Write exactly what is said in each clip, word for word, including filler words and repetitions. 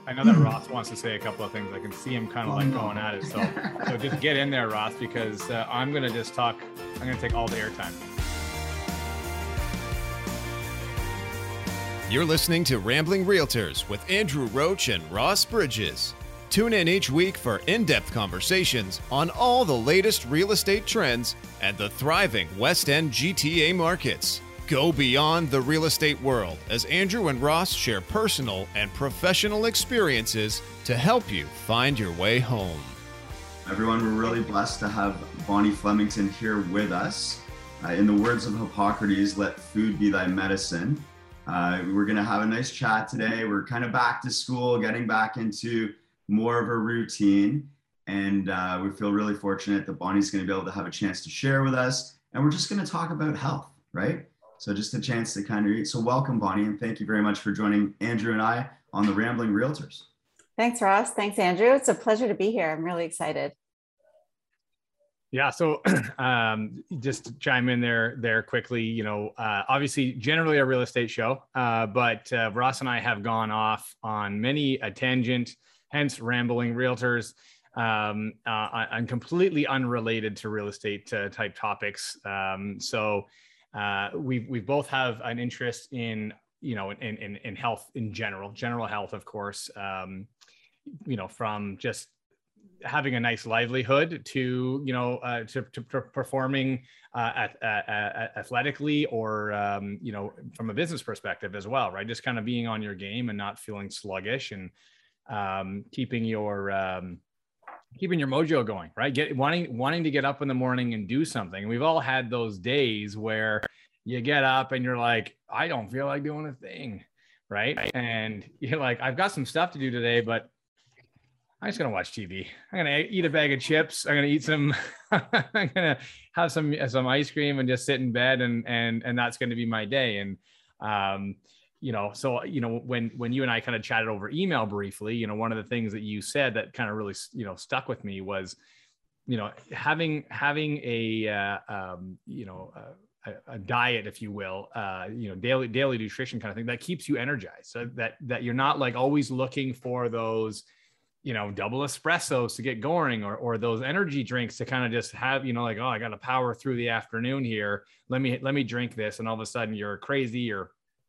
I know that Ross wants to say a couple of things. I can see him kind of like going at it. So, so just get in there, Ross, because uh, I'm going to just talk. I'm going to take all the airtime. You're listening to Rambling Realtors with Andrew Roach and Ross Bridges. Tune in each week for in-depth conversations on all the latest real estate trends and the thriving West End G T A markets. Go beyond the real estate world as Andrew and Ross share personal and professional experiences to help you find your way home. Everyone, we're really blessed to have Bonnie Flemington here with us. Uh, in the words of Hippocrates, let food be thy medicine. Uh, we're going to have a nice chat today. We're kind of back to school, getting back into more of a routine. And uh, we feel really fortunate that Bonnie's going to be able to have a chance to share with us. And we're just going to talk about health, right? So just a chance to kind of eat. So welcome, Bonnie, and thank you very much for joining Andrew and I on the Rambling Realtors. Thanks, Ross. Thanks, Andrew. It's a pleasure to be here. I'm really excited. Yeah. So um, just to chime in there, there quickly, you know, uh, obviously generally a real estate show, uh, but uh, Ross and I have gone off on many a tangent, hence Rambling Realtors, um, uh, and completely unrelated to real estate uh, type topics. Um, so uh, we we both have an interest in, you know, in, in, in health in general, general health, of course, um, you know, from just having a nice livelihood to, you know, uh, to, to performing uh, at, at, at athletically or, um, you know, from a business perspective as well, right? Just kind of being on your game and not feeling sluggish and um, keeping your, um, keeping your mojo going, right? Get wanting, wanting to get up in the morning and do something. We've all had those days where you get up and you're like, I don't feel like doing a thing, right? And you're like, I've got some stuff to do today, but I'm just going to watch T V. I'm going to eat a bag of chips. I'm going to eat some, I'm going to have some, some ice cream and just sit in bed. And, and, and that's going to be my day. And, um, you know, so, you know, when, when you and I kind of chatted over email briefly, you know, one of the things that you said that kind of really, you know, stuck with me was, you know, having, having a, uh, um, you know, uh, a, a diet, if you will, uh, you know, daily, daily nutrition kind of thing that keeps you energized, so that, that you're not like always looking for those, you know, double espressos to get going, or, or those energy drinks to kind of just have, you know, like, oh, I got to power through the afternoon here. Let me, let me drink this. And all of a sudden you're crazy. Or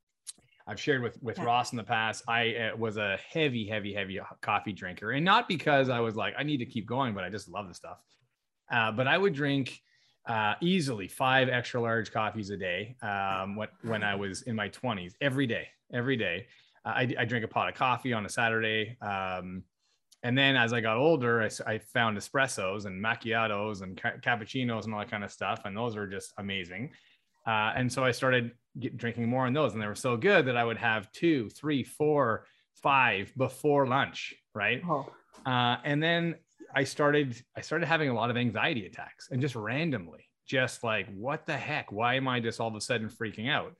I've shared with, with yeah. Ross in the past, I uh, was a heavy, heavy, heavy coffee drinker, and not because I was like, I need to keep going, but I just love the stuff. Uh, but I would drink uh, easily five extra large coffees a day um, when, when I was in my twenties, every day, every day. Uh, I, I drink a pot of coffee on a Saturday. Um, And then as I got older, I, I found espressos and macchiatos and ca- cappuccinos and all that kind of stuff. And those are just amazing. Uh, and so I started get, drinking more of those, and they were so good that I would have two, three, four, five before lunch. Right. Oh. Uh, and then I started, I started having a lot of anxiety attacks, and just randomly, just like, what the heck? Why am I just all of a sudden freaking out?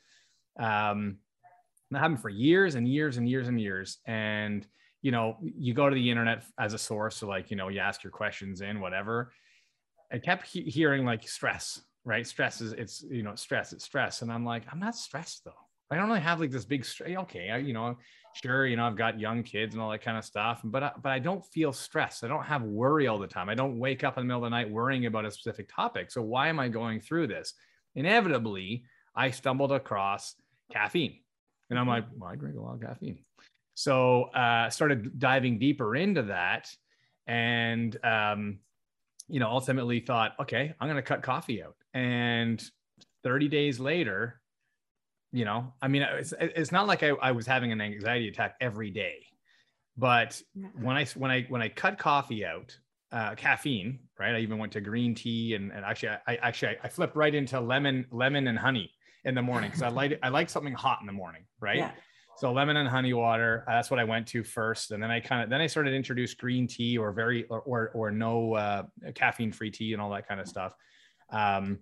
Um, that happened for years and years and years and years. And you know, you go to the internet as a source. So like, you know, you ask your questions in, whatever. I kept he- hearing like stress, right? Stress is, it's, you know, stress, it's stress. And I'm like, I'm not stressed though. I don't really have like this big stress. Okay. I, you know, sure. You know, I've got young kids and all that kind of stuff, but, I, but I don't feel stressed. I don't have worry all the time. I don't wake up in the middle of the night worrying about a specific topic. So why am I going through this? Inevitably, I stumbled across caffeine, and I'm like, well, I drink a lot of caffeine. So uh, started diving deeper into that, and, um, you know, ultimately thought, okay, I'm going to cut coffee out. And thirty days later, you know, I mean, it's, it's not like I, I was having an anxiety attack every day, but when I, when I, when I cut coffee out, uh, caffeine, right. I even went to green tea, and, and actually, I actually, I flipped right into lemon, lemon and honey in the morning. Cause I like, I like something hot in the morning. Right. Yeah. So lemon and honey water, uh, that's what I went to first. And then I kind of, then I started to introduce green tea, or very, or, or, or no uh, caffeine free tea and all that kind of stuff. Um,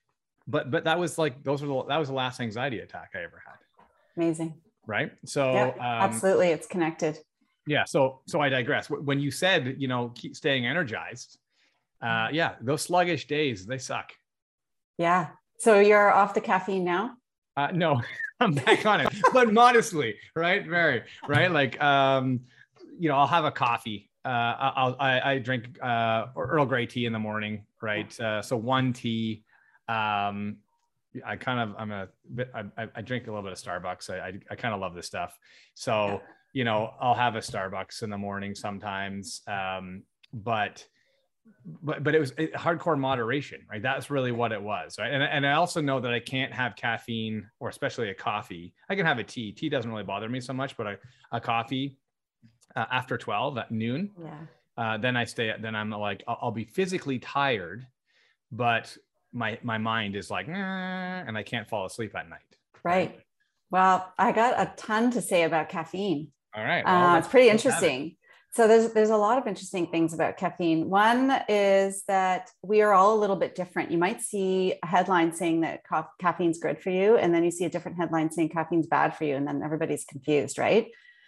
but, but that was like, those were the, that was the last anxiety attack I ever had. Amazing. Right. So yeah, um, absolutely. It's connected. Yeah. So, so I digress. When you said, you know, keep staying energized. Uh, yeah. Those sluggish days, they suck. Yeah. So you're off the caffeine now? Uh, no, I'm back on it, but modestly, right? Very, right? Like, um, you know, I'll have a coffee. Uh, I'll, I, I drink uh, Earl Grey tea in the morning, right? Uh, so one tea. Um, I kind of, I'm a bit, I, I drink a little bit of Starbucks. I, I, I kind of love this stuff. So, you know, I'll have a Starbucks in the morning sometimes. Um, but, but, but it was it, hardcore moderation, right? That's really what it was. Right. And, and I also know that I can't have caffeine, or especially a coffee. I can have a tea. Tea doesn't really bother me so much, but a, a coffee uh, after twelve at noon, Yeah. uh, then I stay, then I'm like, I'll, I'll be physically tired, but my my mind is like, nah, and I can't fall asleep at night. Right. right. Well, I got a ton to say about caffeine. All right. Well, uh, it's pretty interesting. So there's there's a lot of interesting things about caffeine. One is that we are all a little bit different. You might see a headline saying that ca- caffeine's good for you, and then you see a different headline saying caffeine's bad for you, and then everybody's confused, right?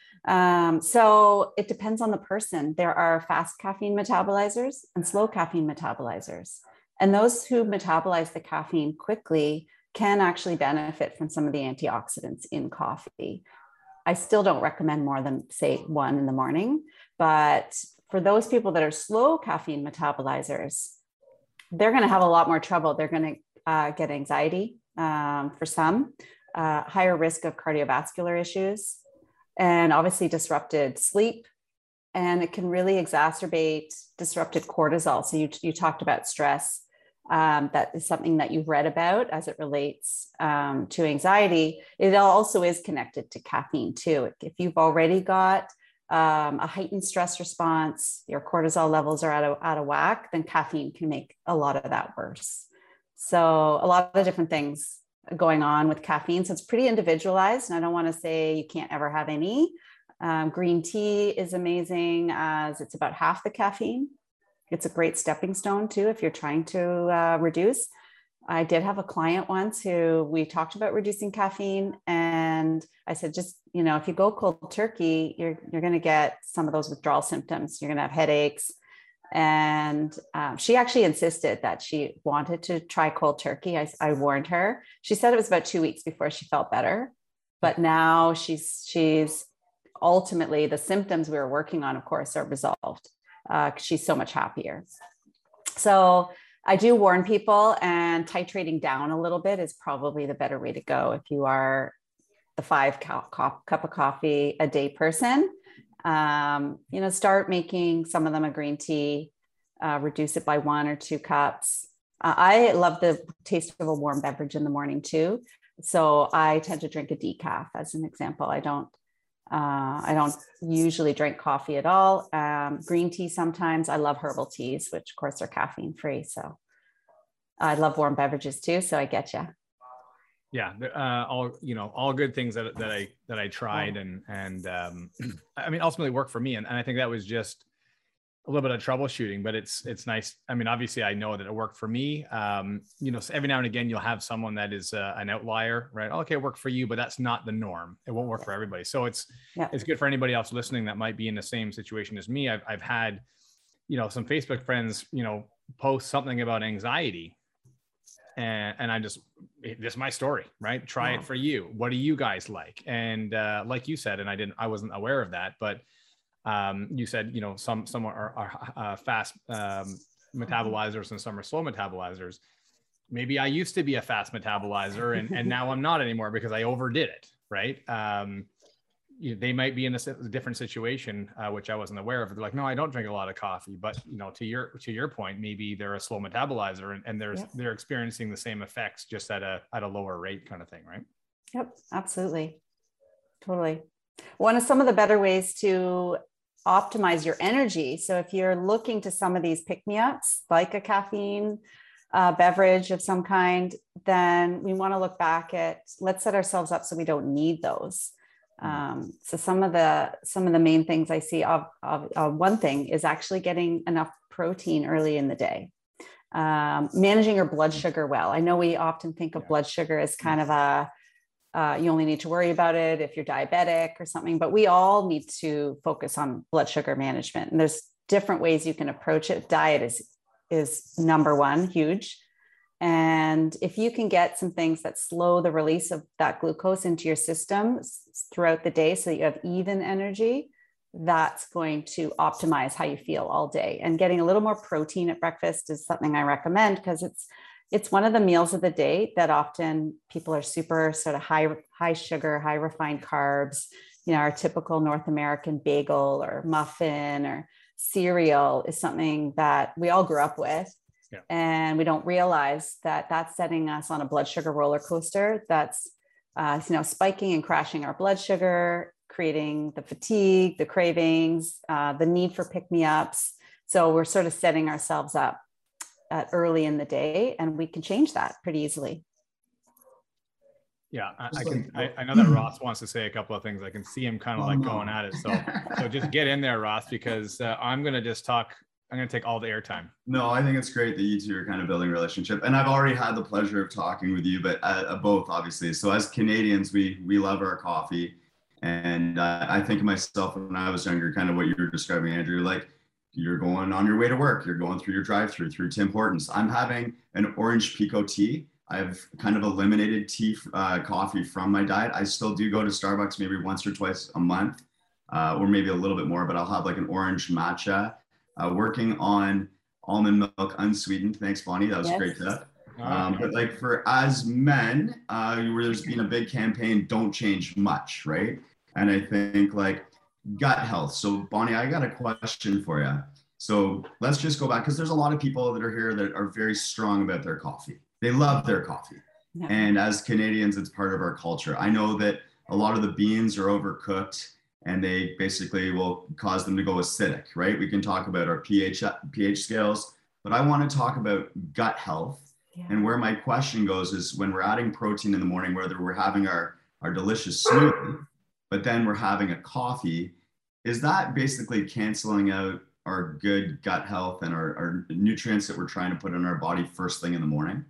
Um, so it depends on the person. There are fast caffeine metabolizers and slow caffeine metabolizers. And those who metabolize the caffeine quickly can actually benefit from some of the antioxidants in coffee. I still don't recommend more than, say, one in the morning. But for those people that are slow caffeine metabolizers, they're going to have a lot more trouble. They're going to uh, get anxiety um, for some, uh, higher risk of cardiovascular issues, and obviously disrupted sleep. And it can really exacerbate disrupted cortisol. So you, you talked about stress. Um, that is something that you've read about as it relates um, to anxiety. It also is connected to caffeine too. If you've already got um, a heightened stress response, your cortisol levels are out of, out of whack, then caffeine can make a lot of that worse. So a lot of different things going on with caffeine. So it's pretty individualized. And I don't want to say you can't ever have any. Um, green tea is amazing as it's about half the caffeine. It's a great stepping stone too, if you're trying to uh, reduce. I did have a client once who we talked about reducing caffeine, and I said, just, you know, if you go cold turkey, you're, you're going to get some of those withdrawal symptoms. You're going to have headaches. And um, she actually insisted that she wanted to try cold turkey. I, I warned her. She said it was about two weeks before she felt better, but now she's, she's ultimately, the symptoms we were working on, of course, are resolved. Uh, she's so much happier. So I do warn people, and titrating down a little bit is probably the better way to go. If you are the five cup, cup, cup of coffee a day person, um, you know, start making some of them a green tea, uh, reduce it by one or two cups. Uh, I love the taste of a warm beverage in the morning too. So I tend to drink a decaf as an example. I don't Uh, I don't usually drink coffee at all. Um, green tea sometimes. I love herbal teas, which of course are caffeine free. So I love warm beverages too. So I get you. Yeah, uh, all you know, all good things that that I that I tried and and um, I mean, ultimately worked for me. And, and I think that was just a little bit of troubleshooting, but it's it's nice. I mean, obviously, I know that it worked for me. Um, you know, so every now and again, you'll have someone that is uh, an outlier, right? Okay, it worked for you, but that's not the norm. It won't work for everybody. So it's Yeah. it's good for anybody else listening that might be in the same situation as me. I've I've had, you know, some Facebook friends, you know, post something about anxiety, and and I just, this is my story, right? Try Yeah. it for you. What do you guys like? And uh, like you said, and I didn't, I wasn't aware of that, but um, you said, you know, some, some are, are uh, fast um, metabolizers and some are slow metabolizers. Maybe I used to be a fast metabolizer and, and now I'm not anymore because I overdid it. Right. Um, you, they might be in a, a different situation, uh, which I wasn't aware of. They're like, no, I don't drink a lot of coffee, but you know, to your, to your point, maybe they're a slow metabolizer and, and there's, Yep. they're experiencing the same effects just at a, at a lower rate kind of thing. Right. Yep, absolutely. Totally. One of some of the better ways to optimize your energy. So if you're looking to some of these pick-me-ups, like a caffeine uh, beverage of some kind, then we want to look back at, let's set ourselves up so we don't need those. Um, so some of the some of the main things I see of, of, of one thing is actually getting enough protein early in the day. Um, managing your blood sugar well. I know we often think of Yeah. blood sugar as kind of a Uh, you only need to worry about it if you're diabetic or something, but we all need to focus on blood sugar management. And there's different ways you can approach it. Diet is, is number one, huge. And if you can get some things that slow the release of that glucose into your system throughout the day so that you have even energy, that's going to optimize how you feel all day. And getting a little more protein at breakfast is something I recommend, because it's it's one of the meals of the day that often people are super sort of high high sugar, high refined carbs. You know, our typical North American bagel or muffin or cereal is something that we all grew up with. Yeah. And we don't realize that that's setting us on a blood sugar roller coaster that's, uh, you know, spiking and crashing our blood sugar, creating the fatigue, the cravings, uh, the need for pick-me-ups. So we're sort of setting ourselves up uh, early in the day, and we can change that pretty easily. Yeah, I, I can. I, I know that Ross wants to say a couple of things. I can see him kind of like going at it. So, so just get in there, Ross, because uh, I'm going to just talk. I'm going to take all the airtime. No, I think it's great that you two are kind of building a relationship, and I've already had the pleasure of talking with you, but uh, both obviously. So as Canadians, we we love our coffee, and uh, I think of myself when I was younger, kind of what you were describing, Andrew. Like, you're going on your way to work, you're going through your drive-through through Tim Hortons. I'm having an orange Pico tea. I've kind of eliminated tea, uh, coffee from my diet. I still do go to Starbucks maybe once or twice a month, uh, or maybe a little bit more, but I'll have like an orange matcha. Uh, working on almond milk unsweetened. Thanks, Bonnie. That was yes. a great tip. Um, but like for as men, uh, where there's been a big campaign, don't change much, right? And I think like gut health. So Bonnie, I got a question for you. So let's just go back, because there's a lot of people that are here that are very strong about their coffee. They love their coffee. Yeah. And as Canadians, it's part of our culture. I know that a lot of the beans are overcooked and they basically will cause them to go acidic, right? We can talk about our pH, pH scales, but I want to talk about gut health. Yeah. And where my question goes is when we're adding protein in the morning, whether we're having our, our delicious smoothie, but then we're having a coffee, is that basically canceling out our good gut health and our, our nutrients that we're trying to put in our body first thing in the morning?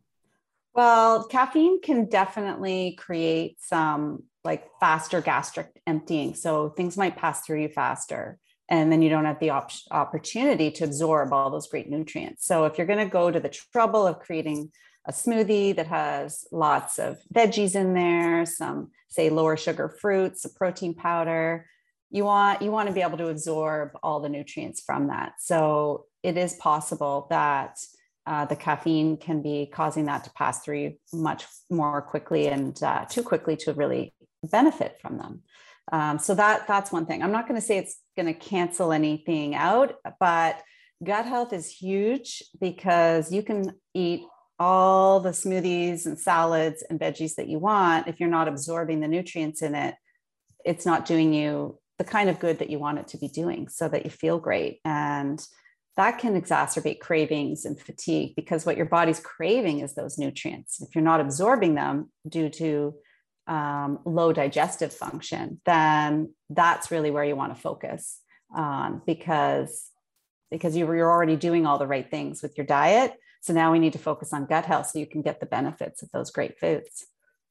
Well, caffeine can definitely create some like faster gastric emptying. So things might pass through you faster, and then you don't have the op- opportunity to absorb all those great nutrients. So if you're going to go to the trouble of creating a smoothie that has lots of veggies in there, some say lower sugar fruits, a protein powder, you want, you want to be able to absorb all the nutrients from that. So it is possible that Uh, the caffeine can be causing that to pass through you much more quickly and uh, too quickly to really benefit from them. Um, so that that's one thing. I'm not going to say it's going to cancel anything out, but gut health is huge, because you can eat all the smoothies and salads and veggies that you want. If you're not absorbing the nutrients in it, it's not doing you the kind of good that you want it to be doing, so that you feel great. And that can exacerbate cravings and fatigue, because what your body's craving is those nutrients. If you're not absorbing them due to um, low digestive function, then that's really where you want to focus on, because, because you you're already doing all the right things with your diet. So now we need to focus on gut health so you can get the benefits of those great foods.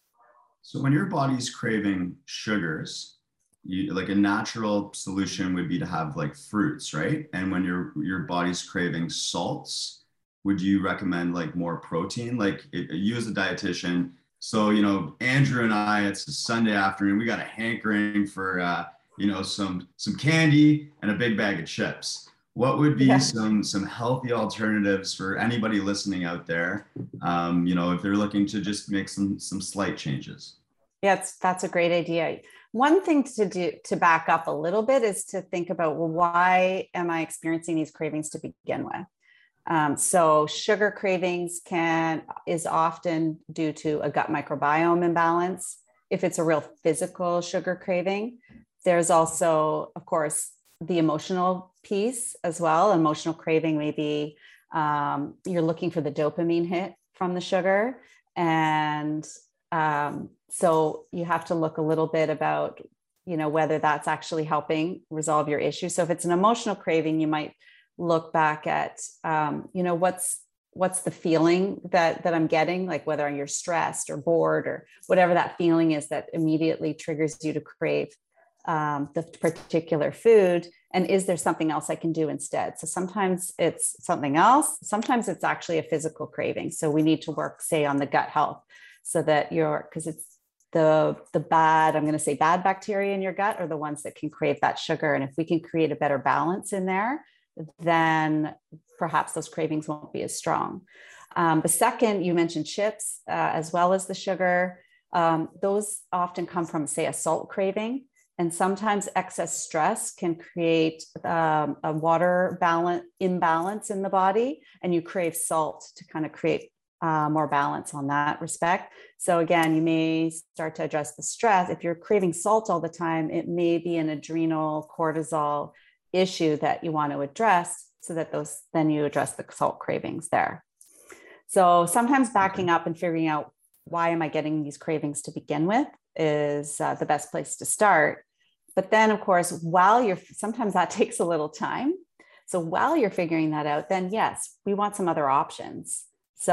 So when your body's craving sugars, you, like a natural solution would be to have like fruits, right? And when your your body's craving salts, would you recommend like more protein? Like it, you as a dietitian, so you know, Andrew and I, it's a Sunday afternoon, we got a hankering for uh, you know, some some candy and a big bag of chips. What would be yeah. some some healthy alternatives for anybody listening out there? Um, you know, if they're looking to just make some some slight changes. Yeah, that's that's a great idea. One thing to do to back up a little bit is to think about, well, why am I experiencing these cravings to begin with? Um, so sugar cravings can is often due to a gut microbiome imbalance. If it's a real physical sugar craving, there's also, of course, the emotional piece as well. Emotional craving may be um, you're looking for the dopamine hit from the sugar, and um, so you have to look a little bit about, you know, whether that's actually helping resolve your issue. So if it's an emotional craving, you might look back at, um, you know, what's, what's the feeling that, that I'm getting, like whether you're stressed or bored or whatever that feeling is that immediately triggers you to crave um, the particular food. And is there something else I can do instead? So sometimes it's something else. Sometimes it's actually a physical craving. So we need to work, say, on the gut health, so that you're, because it's, the, the bad, I'm going to say bad bacteria in your gut are the ones that can crave that sugar. And if we can create a better balance in there, then perhaps those cravings won't be as strong. Um, the second, you mentioned chips, uh, as well as the sugar. Um, those often come from, say, a salt craving. And sometimes excess stress can create um, a water balance imbalance in the body, and you crave salt to kind of create uh, more balance on that respect. So again, you may start to address the stress. If you're craving salt all the time, it may be an adrenal cortisol issue that you want to address, so that those, then you address the salt cravings there. So sometimes backing up and figuring out, why am I getting these cravings to begin with, is uh, the best place to start. But then, of course, while you're, sometimes that takes a little time. So while you're figuring that out, then yes, we want some other options.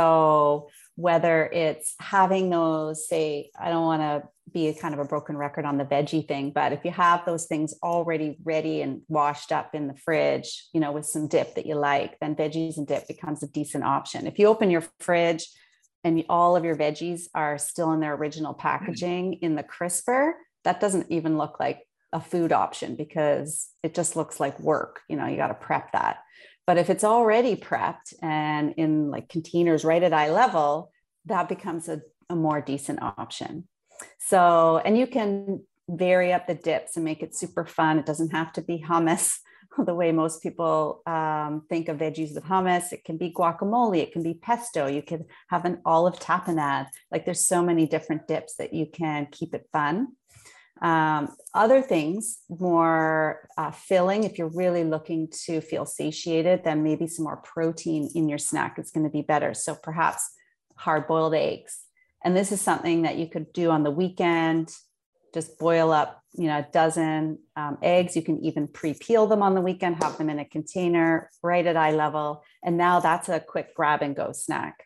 So whether it's having those, say, I don't want to be a kind of a broken record on the veggie thing, but if you have those things already ready and washed up in the fridge, you know, with some dip that you like, then veggies and dip becomes a decent option. If you open your fridge and all of your veggies are still in their original packaging in the crisper, that doesn't even look like a food option, because it just looks like work. You know, you got to prep that. But if it's already prepped and in like containers right at eye level, that becomes a, a more decent option. So, and you can vary up the dips and make it super fun. It doesn't have to be hummus the way most people um, think of veggies with hummus. It can be guacamole, it can be pesto. You could have an olive tapenade. Like, there's so many different dips that you can keep it fun. Um, other things, more uh, filling, if you're really looking to feel satiated, then maybe some more protein in your snack is going to be better. So perhaps hard-boiled eggs. And this is something that you could do on the weekend. Just boil up, you know, a dozen um, eggs. You can even pre-peel them on the weekend, have them in a container right at eye level. And now that's a quick grab and go snack.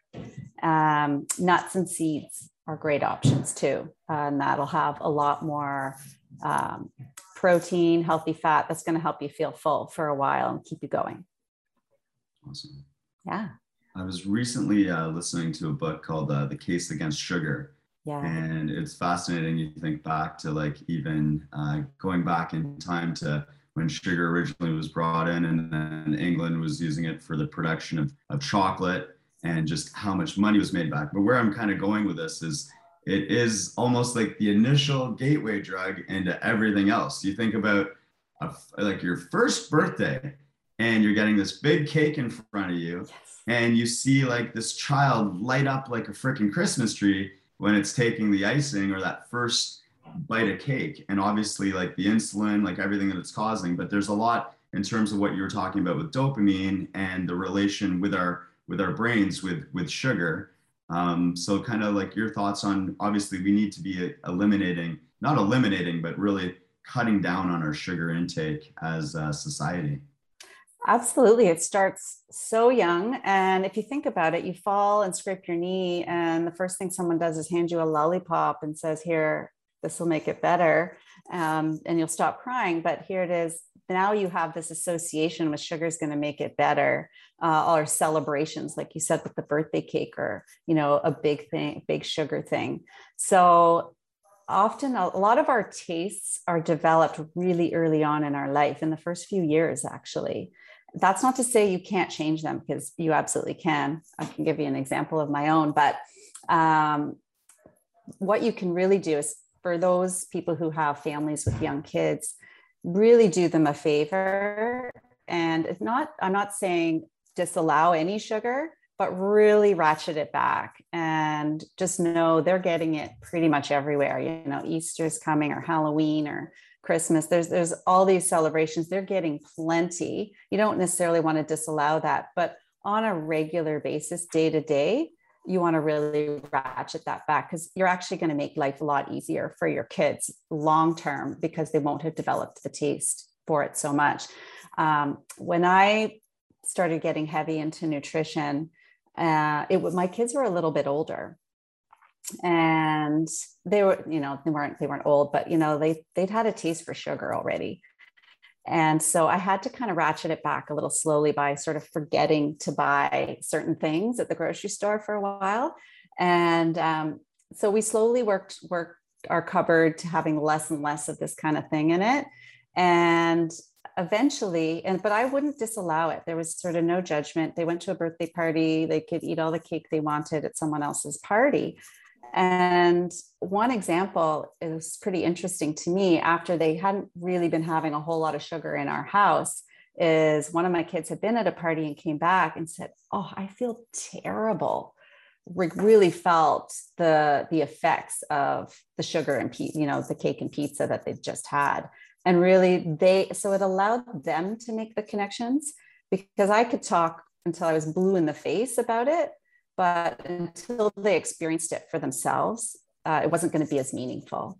Um, nuts and seeds are great options too. Uh, and that'll have a lot more um, protein, healthy fat. That's going to help you feel full for a while and keep you going. Awesome. Yeah. I was recently uh, listening to a book called uh, The Case Against Sugar. Yeah. And it's fascinating. You think back to like even uh, going back in time to when sugar originally was brought in, and then England was using it for the production of, of chocolate, and just how much money was made back. But where I'm kind of going with this is it is almost like the initial gateway drug into everything else. You think about a, like your first birthday, and you're getting this big cake in front of you, yes, and you see like this child light up like a freaking Christmas tree when it's taking the icing or that first bite of cake. And obviously like the insulin, like everything that it's causing, but there's a lot in terms of what you were talking about with dopamine and the relation with our with our brains with with sugar. Um, so kind of like your thoughts on, obviously we need to be eliminating, not eliminating, but really cutting down on our sugar intake as a society. Absolutely. It starts so young. And if you think about it, you fall and scrape your knee, and the first thing someone does is hand you a lollipop and says, here, this will make it better. Um, and you'll stop crying. But here it is. Now you have this association with sugar is going to make it better. Uh, or celebrations, like you said, with the birthday cake, or, you know, a big thing, big sugar thing. So often a lot of our tastes are developed really early on in our life, in the first few years, actually. That's not to say you can't change them, because you absolutely can. I can give you an example of my own, but um, what you can really do is, for those people who have families with young kids, really do them a favor. And it's not, I'm not saying disallow any sugar, but really ratchet it back, and just know they're getting it pretty much everywhere. You know, Easter's coming, or Halloween, or Christmas. There's, there's all these celebrations. They're getting plenty. You don't necessarily want to disallow that, but on a regular basis, day to day, you want to really ratchet that back, because you're actually going to make life a lot easier for your kids long-term, because they won't have developed the taste for it so much. Um, when I started getting heavy into nutrition, uh, it was, my kids were a little bit older, and they were, you know, they weren't, they weren't old, but, you know, they, they'd had a taste for sugar already. And so I had to kind of ratchet it back a little slowly by sort of forgetting to buy certain things at the grocery store for a while. And um, so we slowly worked, worked our cupboard to having less and less of this kind of thing in it. And eventually, and but I wouldn't disallow it. There was sort of no judgment. They went to a birthday party. They could eat all the cake they wanted at someone else's party. And one example is pretty interesting to me, after they hadn't really been having a whole lot of sugar in our house, is one of my kids had been at a party and came back and said, "Oh, I feel terrible." Rick really felt the, the effects of the sugar and, you know, the cake and pizza that they've just had. And really they, so it allowed them to make the connections, because I could talk until I was blue in the face about it, but until they experienced it for themselves, uh, it wasn't going to be as meaningful.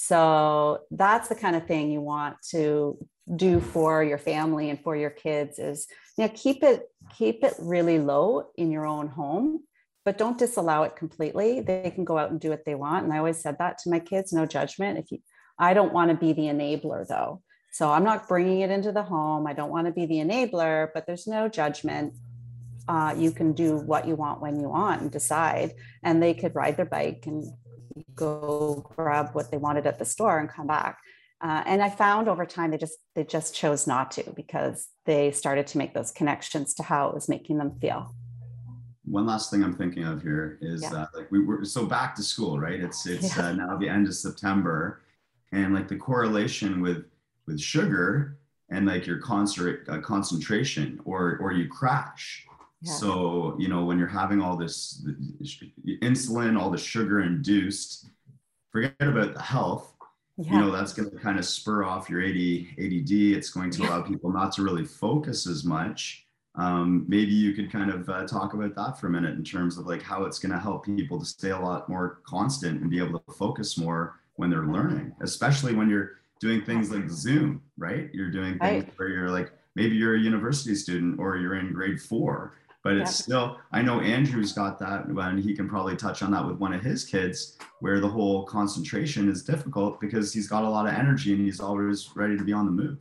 So that's the kind of thing you want to do for your family and for your kids, is, you know, keep it, keep it really low in your own home, but don't disallow it completely. They can go out and do what they want. And I always said that to my kids, no judgment. If you, I don't want to be the enabler though. So I'm not bringing it into the home. I don't want to be the enabler, but there's no judgment. Uh, you can do what you want when you want and decide. And they could ride their bike and go grab what they wanted at the store and come back. Uh, and I found over time, they just, they just chose not to, because they started to make those connections to how it was making them feel. One last thing I'm thinking of here is yeah. uh, like we were, so back to school, right? It's, it's yeah. uh, now the end of September, and like the correlation with, with sugar and like your concert, uh, concentration or, or you crash. Yeah. So, you know, when you're having all this insulin, all the sugar induced, forget about the health, yeah. you know, that's going to kind of spur off your A D D. It's going to allow people not to really focus as much. Um, maybe you could kind of uh, talk about that for a minute in terms of like how it's going to help people to stay a lot more constant and be able to focus more when they're learning, especially when you're doing things like Zoom, right? You're doing things right. where you're like, maybe you're a university student or you're in grade four, but it's yeah. still, I know Andrew's got that, and he can probably touch on that with one of his kids, where the whole concentration is difficult because he's got a lot of energy and he's always ready to be on the move.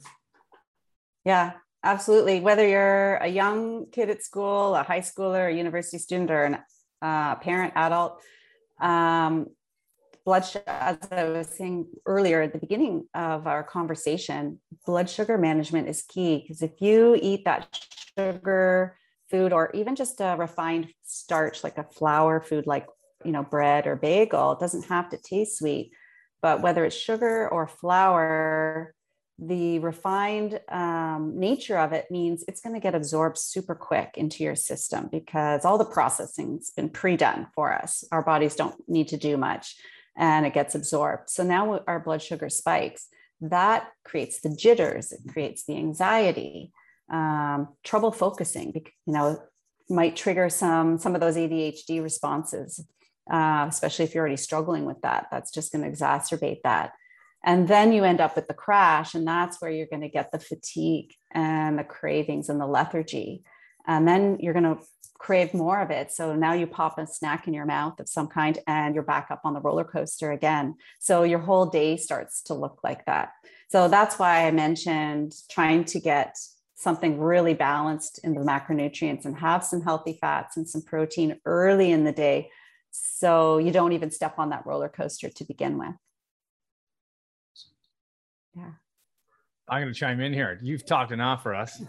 Yeah. Absolutely. Whether you're a young kid at school, a high schooler, a university student, or a uh, parent, adult, um, blood sugar, as I was saying earlier at the beginning of our conversation, blood sugar management is key, because if you eat that sugar food, or even just a refined starch, like a flour food, like, you know, bread or bagel, it doesn't have to taste sweet, but whether it's sugar or flour, the refined um, nature of it means it's going to get absorbed super quick into your system, because all the processing's been pre-done for us. Our bodies don't need to do much, and it gets absorbed. So now our blood sugar spikes. That creates the jitters. It creates the anxiety, um, trouble focusing, you know, might trigger some, some of those A D H D responses, uh, especially if you're already struggling with that. That's just going to exacerbate that. And then you end up with the crash, and that's where you're going to get the fatigue and the cravings and the lethargy. And then you're going to crave more of it. So now you pop a snack in your mouth of some kind and you're back up on the roller coaster again. So your whole day starts to look like that. So that's why I mentioned trying to get something really balanced in the macronutrients and have some healthy fats and some protein early in the day, so you don't even step on that roller coaster to begin with. Yeah. I'm going to chime in here. You've talked enough for us.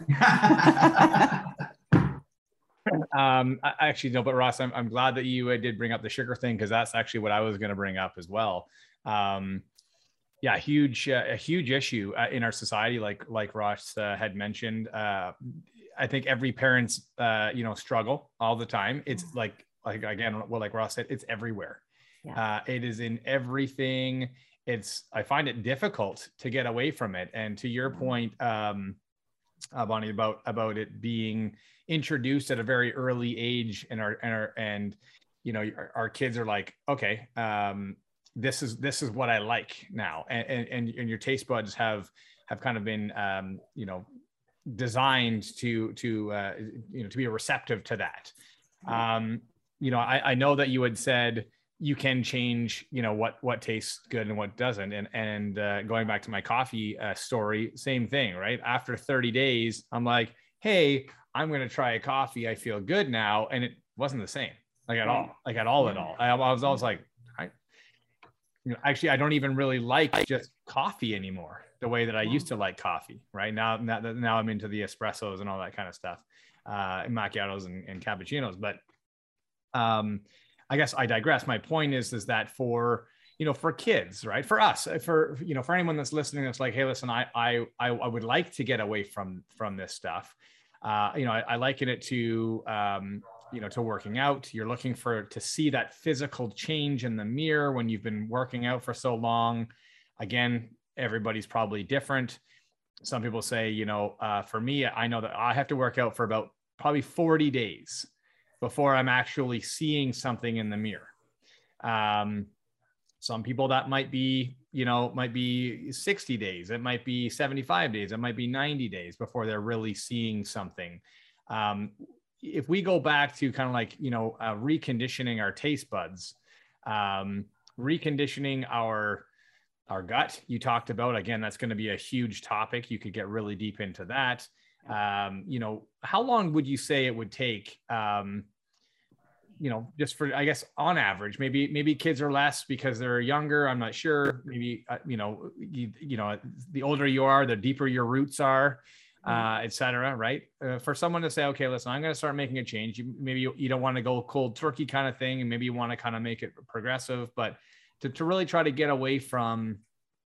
um, I actually no, but Ross, I'm, I'm glad that you uh, did bring up the sugar thing, because that's actually what I was going to bring up as well. Um, yeah, huge, uh, a huge issue uh, in our society, like like Ross uh, had mentioned. Uh, I think every parent's uh, you know struggle all the time. It's like like again, well, like Ross said, it's everywhere. Yeah. Uh, it is in everything. It's, I find it difficult to get away from it. And to your point, um, uh, Bonnie, about, about it being introduced at a very early age, and our, and our, and, you know, our, our kids are like, okay, um, this is, this is what I like now. And, and, and your taste buds have, have kind of been, um, you know, designed to, to, uh, you know, to be receptive to that. Um, you know, I, I know that you had said, you can change, you know, what, what tastes good and what doesn't. And, and, uh, going back to my coffee uh, story, same thing, right? After thirty days, I'm like, hey, I'm going to try a coffee. I feel good now. And it wasn't the same, like at all, like at all, at all. I, I was always like, I, you know, actually, I don't even really like just coffee anymore the way that I used to like coffee. Right now, now, now I'm into the espressos and all that kind of stuff, uh, macchiatos and, and cappuccinos. But um, I guess I digress. My point is, is that for, you know, for kids, right? For us, for, you know, for anyone that's listening, that's like, hey, listen, I, I, I, I would like to get away from, from this stuff. Uh, you know, I, I liken it to, um, you know, to working out. You're looking for, to see that physical change in the mirror when you've been working out for so long. Again, everybody's probably different. Some people say, you know, uh, for me, I know that I have to work out for about probably forty days before I'm actually seeing something in the mirror. Um, some people that might be, you know, might be sixty days. It might be seventy-five days. It might be ninety days before they're really seeing something. Um, if we go back to kind of like, you know, uh, reconditioning our taste buds, um, reconditioning our, our gut, you talked about, again, that's going to be a huge topic. You could get really deep into that. Um, you know, how long would you say it would take, um, you know, just for, I guess, on average, maybe, maybe kids are less because they're younger. I'm not sure. Maybe, uh, you know, you, you know, the older you are, the deeper your roots are, uh, et cetera. Right. Uh, for someone to say, okay, listen, I'm going to start making a change. You, maybe you, you don't want to go cold turkey kind of thing. And maybe you want to kind of make it progressive, but to, to really try to get away from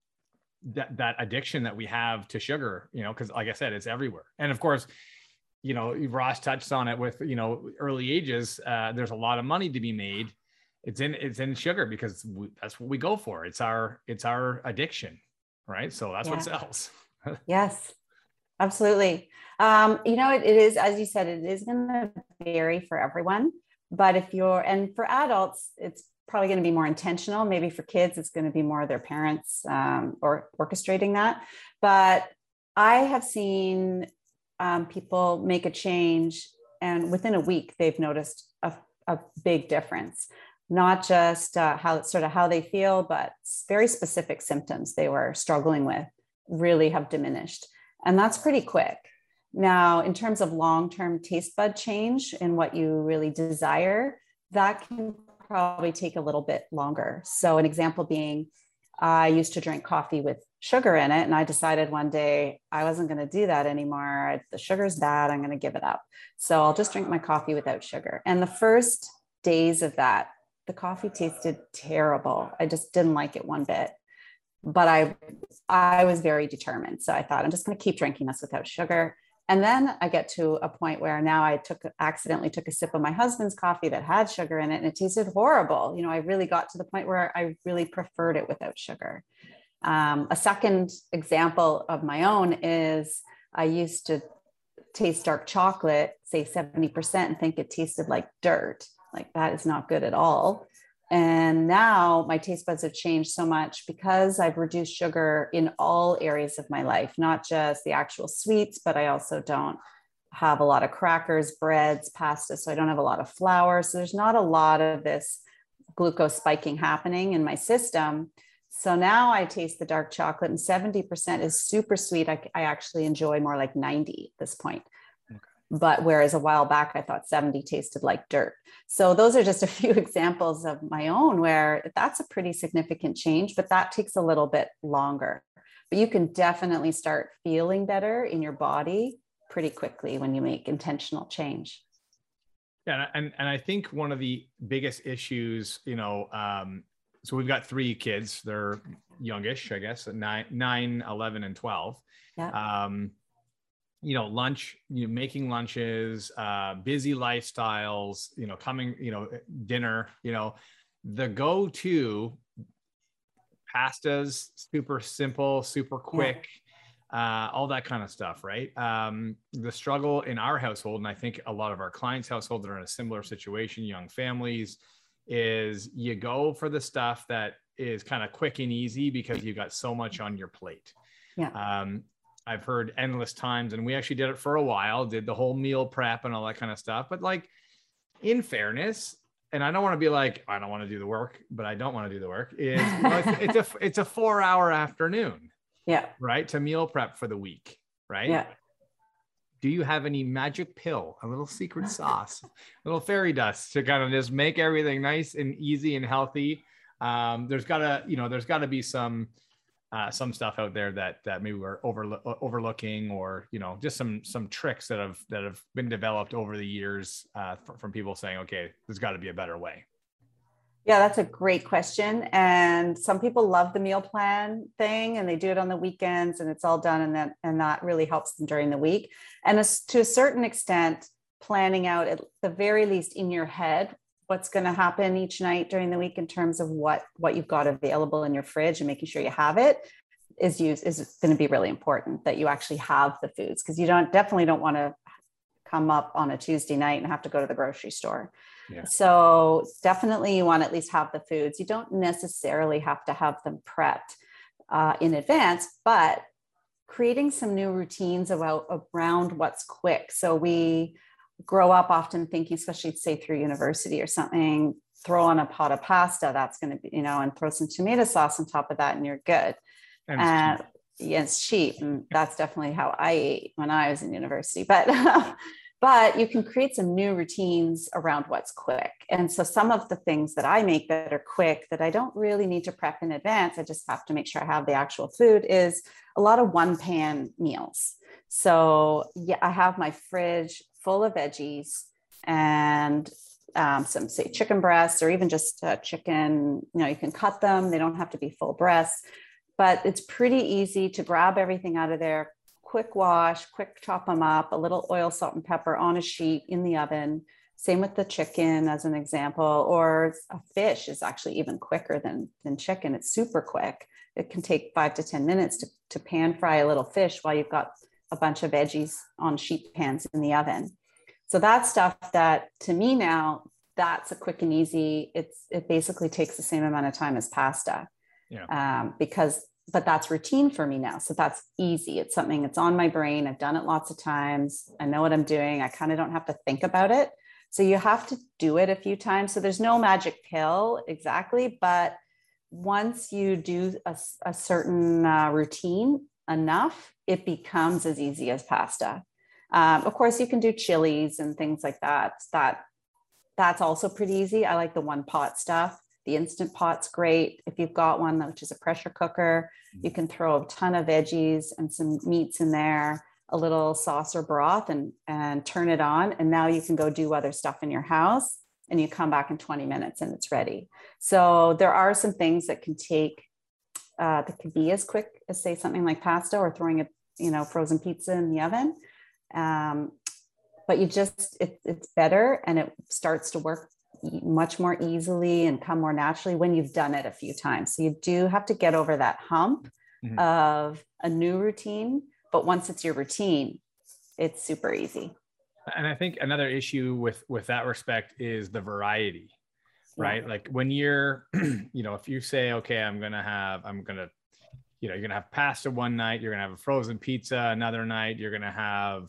that, that addiction that we have to sugar, you know, cause like I said, it's everywhere. And of course, you know, Ross touched on it with, you know, early ages, uh, there's a lot of money to be made. It's in, it's in sugar because we, that's what we go for. It's our, it's our addiction, right? So that's yeah. what sells. Yes, absolutely. Um, you know, it, it is, as you said, it is going to vary for everyone, but if you're, and for adults, it's probably going to be more intentional. Maybe for kids, it's going to be more their parents, um, or orchestrating that. But I have seen Um, people make a change and within a week they've noticed a, a big difference, not just uh, how sort of how they feel, but very specific symptoms they were struggling with really have diminished. And that's pretty quick. Now, in terms of long-term taste bud change and what you really desire, that can probably take a little bit longer. So an example being, I used to drink coffee with sugar in it. And I decided one day I wasn't going to do that anymore. The sugar's bad. I'm going to give it up. So I'll just drink my coffee without sugar. And the first days of that, the coffee tasted terrible. I just didn't like it one bit, but I, I was very determined. So I thought I'm just going to keep drinking this without sugar. And then I get to a point where now I took accidentally took a sip of my husband's coffee that had sugar in it and it tasted horrible. You know, I really got to the point where I really preferred it without sugar. Um, a second example of my own is I used to taste dark chocolate, say seventy percent, and think it tasted like dirt. Like that is not good at all. And now my taste buds have changed so much because I've reduced sugar in all areas of my life, not just the actual sweets, but I also don't have a lot of crackers, breads, pasta. So I don't have a lot of flour. So there's not a lot of this glucose spiking happening in my system. So now I taste the dark chocolate and seventy percent is super sweet. I, I actually enjoy more like ninety at this point. Okay. But whereas a while back, I thought seventy tasted like dirt. So those are just a few examples of my own where that's a pretty significant change, but that takes a little bit longer. But you can definitely start feeling better in your body pretty quickly when you make intentional change. Yeah. And, and I think one of the biggest issues, you know, um, so we've got three kids. They're youngish, I guess, nine, nine, eleven, and twelve. Yeah. Um, you know, lunch, you know, making lunches, uh, busy lifestyles, you know, coming, you know, dinner, you know, the go-to pastas, super simple, super quick, yeah. uh, all that kind of stuff, right? Um, the struggle in our household, and I think a lot of our clients' household that are in a similar situation, young families, is you go for the stuff that is kind of quick and easy because you've got so much on your plate. Yeah. Um, I've heard endless times, and we actually did it for a while, did the whole meal prep and all that kind of stuff. But like, in fairness, and I don't want to be like, I don't want to do the work, but I don't want to do the work, is well, it's, it's a it's a four hour afternoon. Yeah. Right. To meal prep for the week. Right. Yeah. Do you have any magic pill, a little secret sauce, a little fairy dust to kind of just make everything nice and easy and healthy? um, there's gotta, you know, there's gotta be some, uh, some stuff out there that, that maybe we're over, overlooking, or, you know, just some, some tricks that have, that have been developed over the years, uh, from, from people saying, okay, there's gotta be a better way. Yeah, that's a great question. And some people love the meal plan thing and they do it on the weekends and it's all done. And that, and that really helps them during the week. And as, to a certain extent, planning out at the very least in your head, what's going to happen each night during the week in terms of what, what you've got available in your fridge and making sure you have it is used, is going to be really important, that you actually have the foods. Cause you don't, definitely don't want to come up on a Tuesday night and have to go to the grocery store. Yeah. So definitely you want to at least have the foods. You don't necessarily have to have them prepped uh, in advance, but creating some new routines about around what's quick. So we grow up often thinking, especially say through university or something, throw on a pot of pasta, that's going to be, you know, and throw some tomato sauce on top of that and you're good. And it's and, cheap. Yeah, it's cheap. And that's definitely how I ate when I was in university. But But you can create some new routines around what's quick. And so some of the things that I make that are quick, that I don't really need to prep in advance, I just have to make sure I have the actual food, is a lot of one pan meals. So yeah, I have my fridge full of veggies and um, some say chicken breasts, or even just uh, chicken, you know, you can cut them. They don't have to be full breasts, but it's pretty easy to grab everything out of there. Quick wash, quick chop them up, a little oil, salt, and pepper on a sheet in the oven. Same with the chicken as an example, or a fish is actually even quicker than, than chicken. It's super quick. It can take five to ten minutes to, to pan fry a little fish while you've got a bunch of veggies on sheet pans in the oven. So that's stuff that to me now, that's a quick and easy. It's, it basically takes the same amount of time as pasta. Yeah. Um, because but that's routine for me now. So that's easy. It's something that's on my brain. I've done it lots of times. I know what I'm doing. I kind of don't have to think about it. So you have to do it a few times. So there's no magic pill exactly, but once you do a, a certain uh, routine enough, it becomes as easy as pasta. Um, of course, you can do chilies and things like that. That that's also pretty easy. I like the one pot stuff. The Instant Pot's great. If you've got one, which is a pressure cooker, you can throw a ton of veggies and some meats in there, a little sauce or broth, and, and turn it on. And now you can go do other stuff in your house and you come back in twenty minutes and it's ready. So there are some things that can take, uh, that could be as quick as say something like pasta or throwing a, you know, frozen pizza in the oven. Um, but you just, it, it's better and it starts to work much more easily and come more naturally when you've done it a few times. So you do have to get over that hump mm-hmm. of a new routine, but once it's your routine, it's super easy. And I think another issue with, with that respect is the variety, right? Yeah. Like when you're, you know, if you say, okay, I'm going to have, I'm going to, you know, you're going to have pasta one night, you're going to have a frozen pizza another night, you're going to have,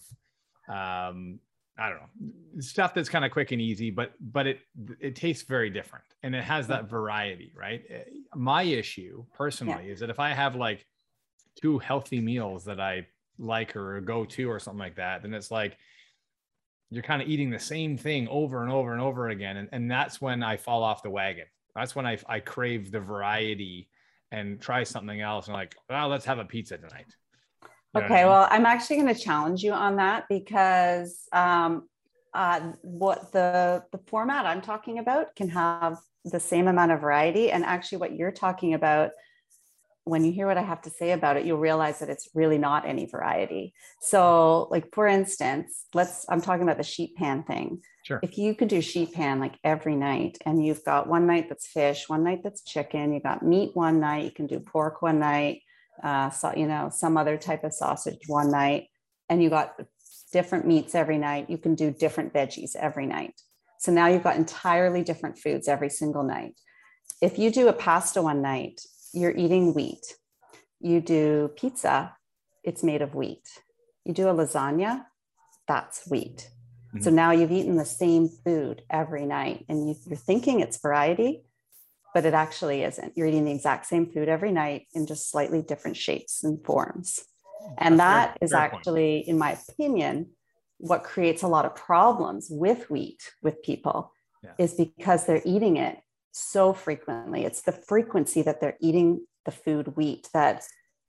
um, I don't know, stuff that's kind of quick and easy, but, but it, it tastes very different and it has that variety, right? My issue personally yeah. is that if I have like two healthy meals that I like or go to or something like that, then it's like, you're kind of eating the same thing over and over and over again. And, and that's when I fall off the wagon. That's when I, I crave the variety and try something else. And like, well, let's have a pizza tonight. You know okay, I mean? Well, I'm actually going to challenge you on that because um, uh, what the, the format I'm talking about can have the same amount of variety. And actually what you're talking about, when you hear what I have to say about it, you'll realize that it's really not any variety. So like, for instance, let's, I'm talking about the sheet pan thing. Sure. If you could do sheet pan like every night and you've got one night that's fish, one night that's chicken, you got meat one night, you can do pork one night, uh, so, you know, some other type of sausage one night, and you got different meats every night. You can do different veggies every night. So now you've got entirely different foods every single night. If you do a pasta one night, you're eating wheat. You do pizza, it's made of wheat. You do a lasagna, that's wheat. Mm-hmm. So now you've eaten the same food every night and you, you're thinking it's variety, but it actually isn't. You're eating the exact same food every night in just slightly different shapes and forms. And that's that fair, is fair actually, point. In my opinion, what creates a lot of problems with wheat with people yeah. is because they're eating it so frequently. It's the frequency that they're eating the food wheat that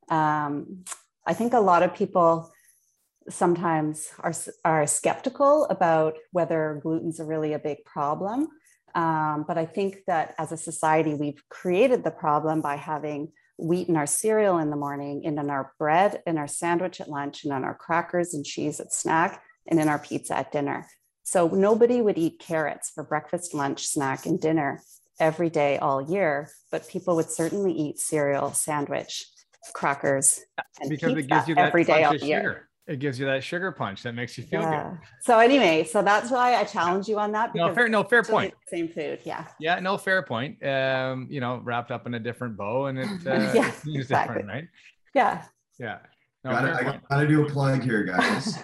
um, I think a lot of people sometimes are, are skeptical about whether gluten's a really a big problem. Um, but I think that as a society, we've created the problem by having wheat in our cereal in the morning, and in our bread, in our sandwich at lunch, and on our crackers and cheese at snack, and in our pizza at dinner. So nobody would eat carrots for breakfast, lunch, snack, and dinner every day all year, but people would certainly eat cereal, sandwich, crackers, and because it pizza gives you that every day punch all of year. sugar. It gives you that sugar punch that makes you feel Yeah. good. So anyway, so that's why I challenge you on that. No, fair, no, fair point. Same food. Yeah. Yeah, no, fair point. Um, you know, wrapped up in a different bow, and it uh, yeah, it's exactly. different, right? Yeah. Yeah. No, gotta, fair I point. gotta do a plug here, guys.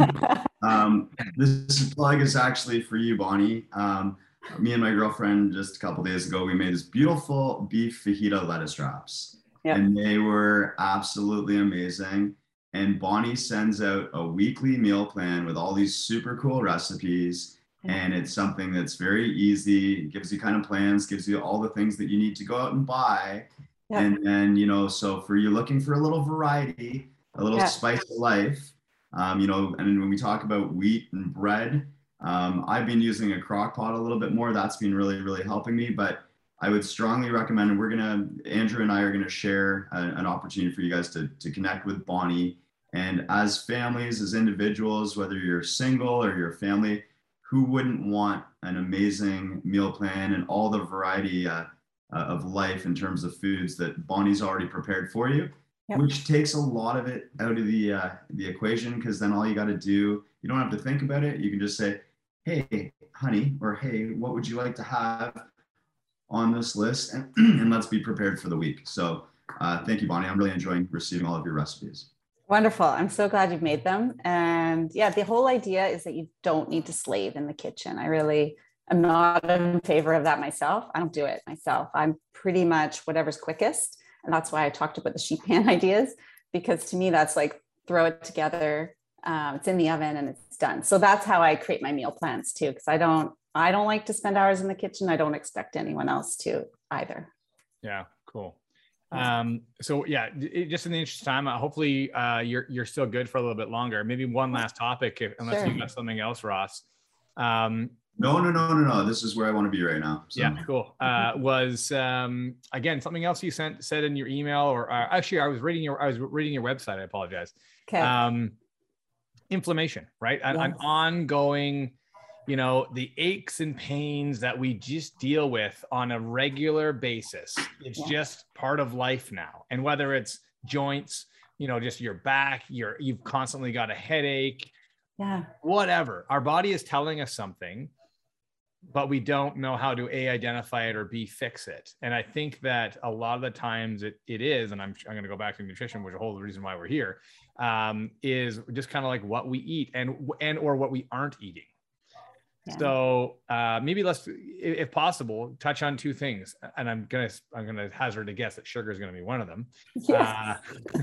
um, this plug is actually for you, Bonnie. Um, me and my girlfriend just a couple days ago, we made this beautiful beef fajita lettuce wraps, Yep. and they were absolutely amazing. And Bonnie sends out a weekly meal plan with all these super cool recipes. And it's something that's very easy. It gives you kind of plans, gives you all the things that you need to go out and buy. Yep. And then, you know, so for you looking for a little variety, a little yep. spice of life, um, you know, and when we talk about wheat and bread, um, I've been using a crock pot a little bit more. That's been really, really helping me. But I would strongly recommend, and we're going to, Andrew and I are going to share a, an opportunity for you guys to, to connect with Bonnie. And as families, as individuals, whether you're single or you're a family, who wouldn't want an amazing meal plan and all the variety uh, uh, of life in terms of foods that Bonnie's already prepared for you, yep. which takes a lot of it out of the, uh, the equation, because then all you got to do, you don't have to think about it. You can just say, hey, honey, or hey, what would you like to have on this list? And, and let's be prepared for the week. So uh, thank you, Bonnie. I'm really enjoying receiving all of your recipes. Wonderful. I'm so glad you've made them. And yeah, the whole idea is that you don't need to slave in the kitchen. I really am not in favor of that myself. I don't do it myself. I'm pretty much whatever's quickest. And that's why I talked about the sheet pan ideas, because to me, that's like throw it together. Um, it's in the oven and it's done. So that's how I create my meal plans too. Cause I don't, I don't like to spend hours in the kitchen. I don't expect anyone else to either. Yeah. Cool. Um, so yeah, it, just in the interest of time, uh, hopefully uh, you're, you're still good for a little bit longer. Maybe one last topic, if, unless sure. you got something else, Ross. Um, no, no, no, no, no. This is where I want to be right now. So. Yeah, cool. Uh, was, um, again, something else you sent, said in your email, or uh, actually I was reading your, I was reading your website. I apologize. Okay. Um, inflammation, right? An, yes. an ongoing, you know, the aches and pains that we just deal with on a regular basis. It's yeah. just part of life now. And whether it's joints, you know, just your back, you're, you've constantly got a headache, yeah, whatever. Our body is telling us something, but we don't know how to A, identify it, or B, fix it. And I think that a lot of the times it, it is, and I'm, I'm going to go back to nutrition, which is the whole reason why we're here, um, is just kind of like what we eat and, and, or what we aren't eating. Yeah. So uh, maybe let's, if possible, touch on two things. And I'm gonna, I'm gonna hazard a guess that sugar is gonna be one of them. Yes.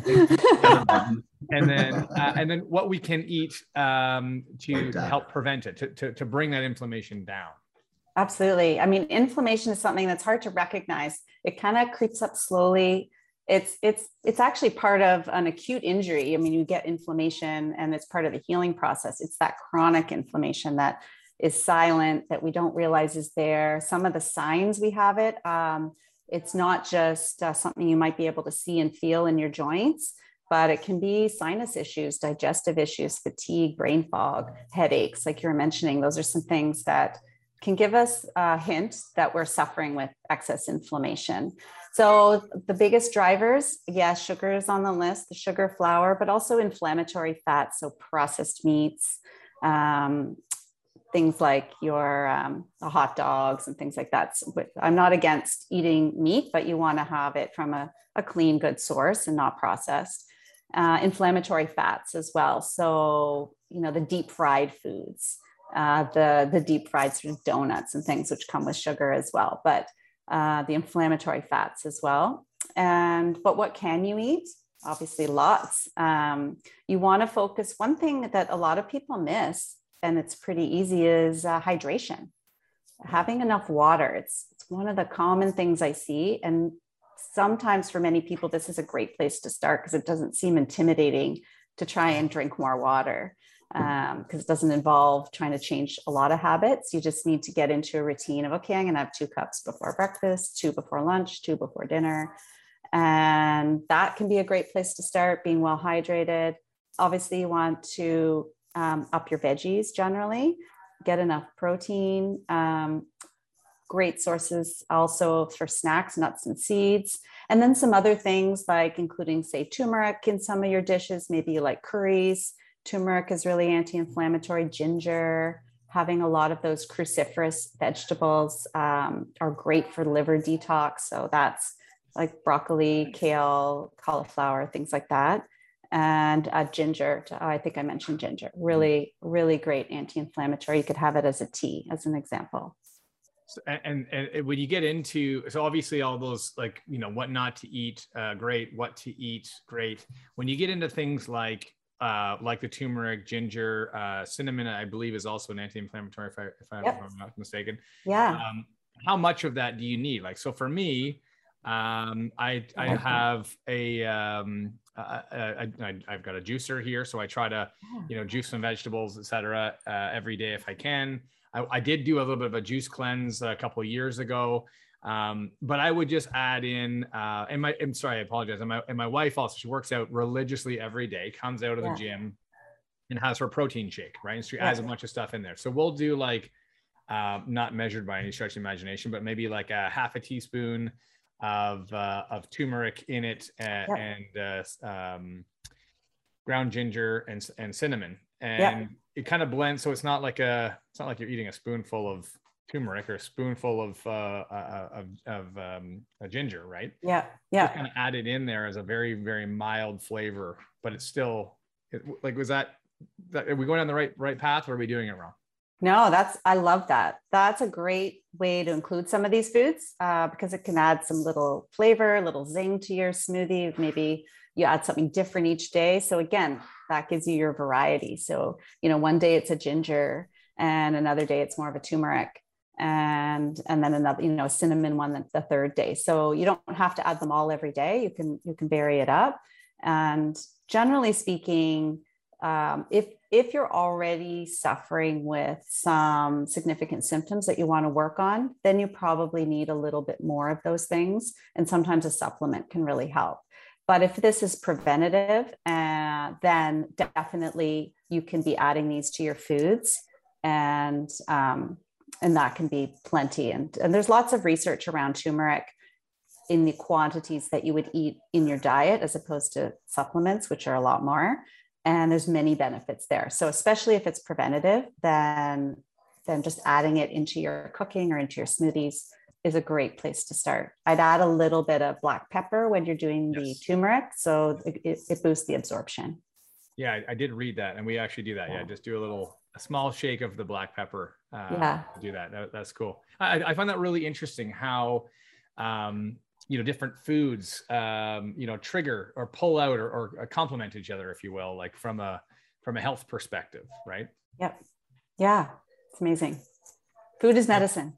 Uh, and then, uh, and then what we can eat um, to help prevent it, to, to to bring that inflammation down. Absolutely. I mean, inflammation is something that's hard to recognize. It kind of creeps up slowly. It's it's it's actually part of an acute injury. I mean, you get inflammation, and it's part of the healing process. It's that chronic inflammation that is silent, that we don't realize is there. Some of the signs we have it, um, it's not just uh, something you might be able to see and feel in your joints, but it can be sinus issues, digestive issues, fatigue, brain fog, headaches, like you were mentioning. Those are some things that can give us a hint that we're suffering with excess inflammation. So the biggest drivers, yes, sugar is on the list, the sugar, flour, but also inflammatory fats, so processed meats, um, things like your um, the hot dogs and things like that. So I'm not against eating meat, but you want to have it from a, a clean, good source and not processed. Uh, inflammatory fats as well. So, you know, the deep fried foods, uh, the, the deep fried sort of donuts and things which come with sugar as well, but uh, the inflammatory fats as well. And, but what can you eat? Obviously lots. Um, you want to focus, one thing that a lot of people miss, and it's pretty easy, is uh, hydration. Having enough water. It's, it's one of the common things I see. And sometimes for many people, this is a great place to start because it doesn't seem intimidating to try and drink more water, because um, it doesn't involve trying to change a lot of habits. You just need to get into a routine of, okay, I'm going to have two cups before breakfast, two before lunch, two before dinner. And that can be a great place to start, being well hydrated. Obviously, you want to um, up your veggies generally, get enough protein. Um, great sources also for snacks, nuts and seeds. And then some other things like including, say, turmeric in some of your dishes. Maybe you like curries. Turmeric is really anti-inflammatory. Ginger, having a lot of those cruciferous vegetables um, are great for liver detox. So that's like broccoli, kale, cauliflower, things like that. And uh, ginger, oh, I think I mentioned ginger, really, really great anti-inflammatory. You could have it as a tea, as an example. So, and, and when you get into, so obviously all those, like, you know, what not to eat, uh, great, what to eat, great. When you get into things like, uh, like the turmeric, ginger, uh, cinnamon, I believe is also an anti-inflammatory, if, I, if, I, Yep. if I'm not mistaken. Yeah. Um, how much of that do you need? Like, so for me, um, I, I have a, um, uh, I, I, I've got a juicer here. So I try to, you know, juice some vegetables, et cetera, uh, every day if I can. I, I did do a little bit of a juice cleanse a couple of years ago. Um, but I would just add in, uh, and my, I'm sorry, I apologize. And my, and my wife also, she works out religiously every day, comes out of the yeah. gym and has her protein shake, right? And she yeah. adds a bunch of stuff in there. So we'll do like, uh, not measured by any stretch of imagination, but maybe like a half a teaspoon of, uh, of turmeric in it, uh, yeah. and, uh, um, ground ginger and, and cinnamon. And yeah. it kind of blends. So it's not like a, it's not like you're eating a spoonful of turmeric or a spoonful of, uh, uh of, of, um, a ginger, right? Yeah. Yeah. Just kind of add it in there as a very, very mild flavor, but it's still it, like, was that, that, are we going on the right, right path or are we doing it wrong? No, that's, I love that. That's a great way to include some of these foods uh, because it can add some little flavor, a little zing to your smoothie. Maybe you add something different each day. So again, that gives you your variety. So, you know, one day it's a ginger and another day it's more of a turmeric and, and then another, you know, a cinnamon one the, the third day. So you don't have to add them all every day. You can, you can vary it up. And generally speaking, um, if, if you're already suffering with some significant symptoms that you want to work on, then you probably need a little bit more of those things. And sometimes a supplement can really help. But if this is preventative, uh, then definitely you can be adding these to your foods, and um, and that can be plenty. And, and there's lots of research around turmeric in the quantities that you would eat in your diet, as opposed to supplements, which are a lot more. And there's many benefits there. So especially if it's preventative, then, then just adding it into your cooking or into your smoothies is a great place to start. I'd add a little bit of black pepper when you're doing yes. the turmeric. So it, it, it boosts the absorption. Yeah, I, I did read that. And we actually do that. Yeah. yeah just do a little, a small shake of the black pepper. Uh, yeah. Do that. that. That's cool. I, I find that really interesting how, um, you know, different foods, um, you know, trigger or pull out or, or complement each other, if you will, like from a, from a health perspective, right? Yep. Yeah. It's amazing. Food is medicine.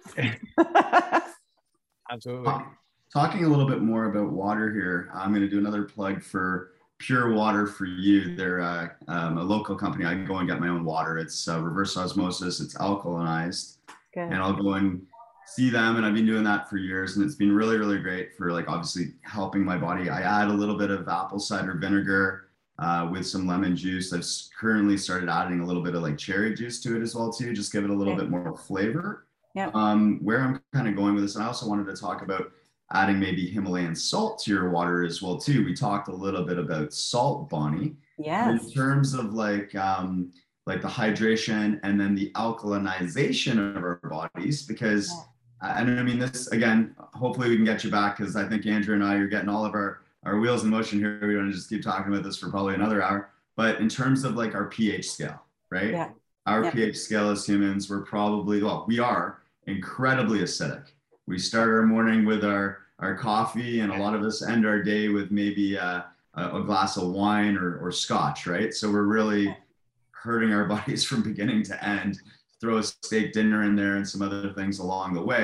Absolutely. Talking a little bit more about water here, I'm going to do another plug for Pure Water for You. They're uh, um, a local company. I can go and get my own water. It's uh, reverse osmosis. It's alkalinized. Good. And I'll go and see them, and I've been doing that for years, and it's been really, really great for, like, obviously helping my body. I add a little bit of apple cider vinegar uh, with some lemon juice. I've currently started adding a little bit of like cherry juice to it as well too, just give it a little okay. bit more flavor. Yeah. Um, where I'm kind of going with this, and I also wanted to talk about adding maybe Himalayan salt to your water as well too. We talked a little bit about salt, Bonnie. Yes. In terms of like um, like the hydration and then the alkalinization of our bodies, because yeah. And I mean, this, again, hopefully we can get you back, because I think Andrew and I are getting all of our, our wheels in motion here. We don't just keep talking about this for probably another hour. But in terms of like our pH scale, right? Yeah. Our yeah. pH scale as humans, we're probably, well, we are incredibly acidic. We start our morning with our, our coffee, and a lot of us end our day with maybe a, a glass of wine or, or scotch, right? So we're really hurting our bodies from beginning to end. Throw a steak dinner in there and some other things along the way.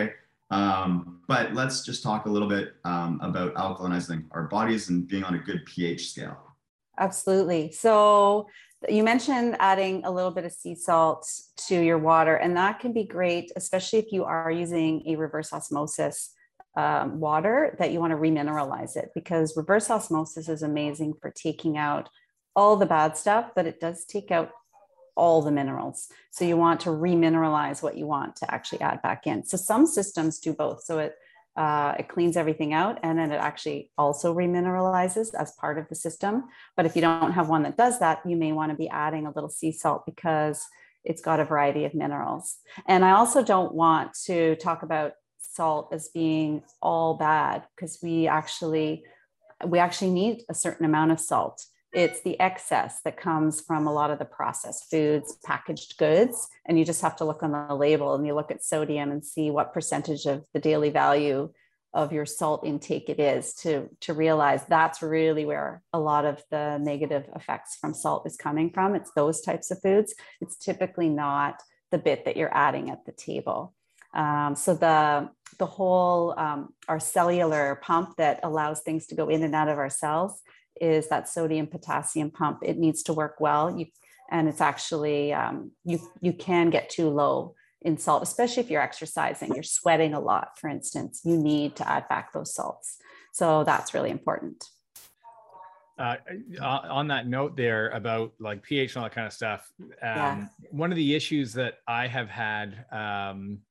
Um, but let's just talk a little bit um, about alkalinizing our bodies and being on a good pH scale. Absolutely. So you mentioned adding a little bit of sea salt to your water, and that can be great, especially if you are using a reverse osmosis um, water that you want to remineralize it, because reverse osmosis is amazing for taking out all the bad stuff, but it does take out all the minerals. So you want to remineralize what you want to actually add back in. So some systems do both. So it Uh, it cleans everything out, and then it actually also remineralizes as part of the system. But if you don't have one that does that, you may want to be adding a little sea salt because it's got a variety of minerals. And I also don't want to talk about salt as being all bad, because we actually, we actually need a certain amount of salt. It's the excess that comes from a lot of the processed foods, packaged goods. And you just have to look on the label and you look at sodium and see what percentage of the daily value of your salt intake it is to, to realize that's really where a lot of the negative effects from salt is coming from. It's those types of foods. It's typically not the bit that you're adding at the table. Um, so the, the whole, um, our cellular pump that allows things to go in and out of our cells is that sodium potassium pump. It needs to work well. You, and it's actually, um, you, you can get too low in salt, especially if you're exercising, you're sweating a lot, for instance, you need to add back those salts. So that's really important. Uh, on that note there about like pH and all that kind of stuff, um, Yeah. one of the issues that I have had um,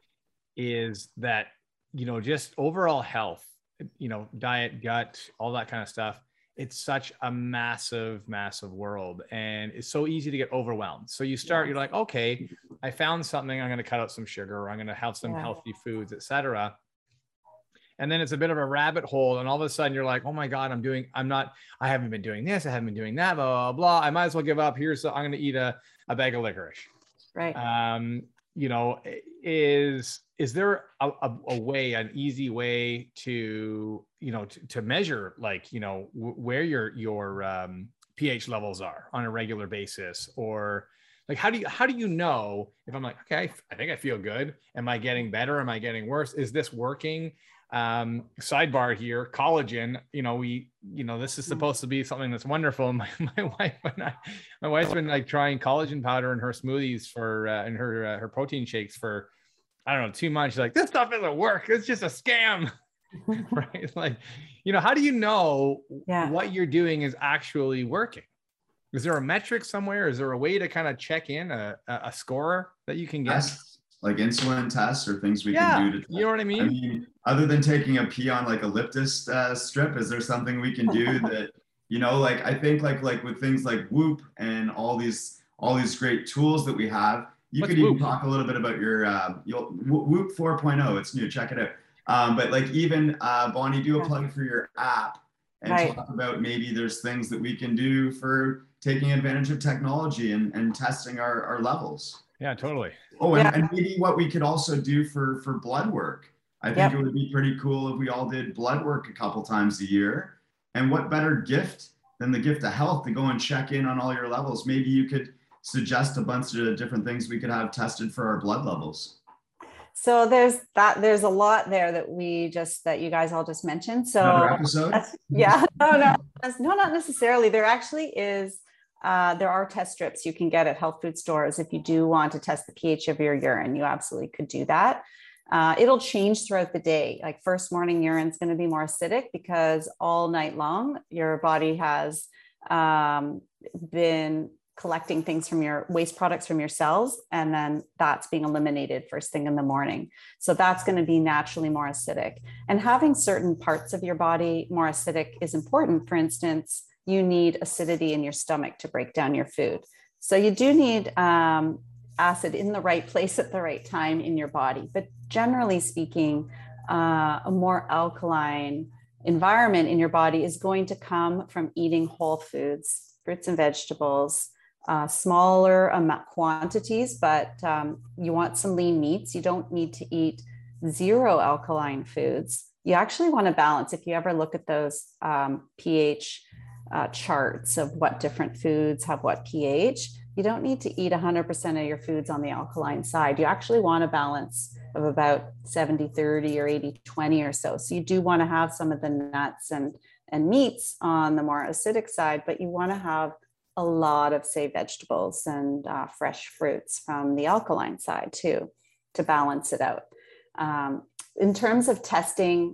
is that, you know, just overall health, you know, diet, gut, all that kind of stuff. It's such a massive, massive world, and it's so easy to get overwhelmed. So you start, Yes. you're like, okay, I found something. I'm going to cut out some sugar, or I'm going to have some Yeah. healthy foods, et cetera. And then it's a bit of a rabbit hole. And all of a sudden you're like, oh my God, I'm doing, I'm not, I haven't been doing this. I haven't been doing that, blah, blah, blah. I might as well give up. Here's, I'm going to eat a, a bag of licorice. Right. Um, you know, is, is there a, a, a way, an easy way to, you know, to, to measure like, you know, w- where your, your um, pH levels are on a regular basis? Or like, how do you, how do you know if I'm like, okay, I think I feel good. Am I getting better? Am I getting worse? Is this working? Um, sidebar here, collagen, you know, we, you know, this is supposed to be something that's wonderful. My, my wife and I, my wife's been like trying collagen powder in her smoothies for, uh, in her, uh, her protein shakes for, I don't know, two months. She's like, this stuff doesn't work. It's just a scam. Right. Like, you know, how do you know Yeah. what you're doing is actually working? Is there a metric somewhere? Is there a way to kind of check in a, a score that you can get? Tests, like insulin tests or things we Yeah, can do to, you know what I mean? I mean, other than taking a pee on like a Liptus uh, strip, is there something we can do that, you know, like I think like like with things like Whoop and all these all these great tools that we have, you What's could even Whoop? talk a little bit about your uh, you'll, Whoop four point oh. It's new, check it out. Um, but like even uh, Bonnie, do a plug for your app and Right. talk about maybe there's things that we can do for taking advantage of technology and, and testing our, our levels. Yeah, totally. Oh, and, Yeah. and maybe what we could also do for, for blood work. I think Yep. it would be pretty cool if we all did blood work a couple times a year. And what better gift than the gift of health to go and check in on all your levels. Maybe you could suggest a bunch of different things we could have tested for our blood levels. So there's that, there's a lot there that we just, that you guys all just mentioned. So Another episode? that's, yeah, no, no, that's, no, not necessarily. There actually is, uh, there are test strips you can get at health food stores. If you do want to test the pH of your urine, you absolutely could do that. Uh, it'll change throughout the day. Like first morning urine is going to be more acidic because all night long, your body has um, been collecting things from your waste products from your cells, and then that's being eliminated first thing in the morning. So that's going to be naturally more acidic. And having certain parts of your body more acidic is important. For instance, you need acidity in your stomach to break down your food. So you do need um, acid in the right place at the right time in your body. But generally speaking, uh, a more alkaline environment in your body is going to come from eating whole foods, fruits and vegetables, Uh, smaller amount quantities, but um, you want some lean meats. You don't need to eat zero alkaline foods. You actually want to balance. If you ever look at those um, pH uh, charts of what different foods have what pH, you don't need to eat one hundred percent of your foods on the alkaline side. You actually want to balance of about seventy thirty or eighty twenty or so. So you do want to have some of the nuts and, and meats on the more acidic side, but you want to have a lot of, say, vegetables and uh, fresh fruits from the alkaline side too, to balance it out. Um, in terms of testing,